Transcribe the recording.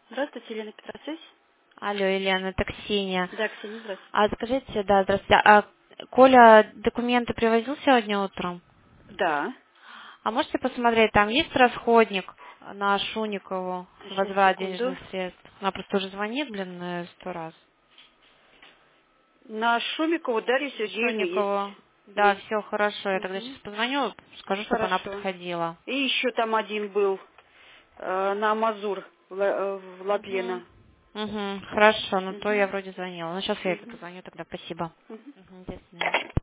Здравствуйте, Елена Петросвязь. Алло, Елена, это Ксения. Да, Ксения, здравствуйте. Скажите, да, здравствуйте. Коля документы привозил сегодня утром? Да. А можете посмотреть, там есть расходник на Шуникову, Сейчас, возврат секунду. денежных средств? Она просто уже звонит, 100 раз. На Шумикову Дарью Сергеевну Шуникову. есть. Да, Есть. все хорошо. Я тогда сейчас Мгм. позвоню, скажу, чтобы она Хорошо. подходила. И еще там один был на Амазур в Угу. Ладлена. Угу, хорошо, ну то Мгм. я вроде звонила. Ну сейчас я это Мгм. позвоню тогда, спасибо. Мгм. Угу, до свидания.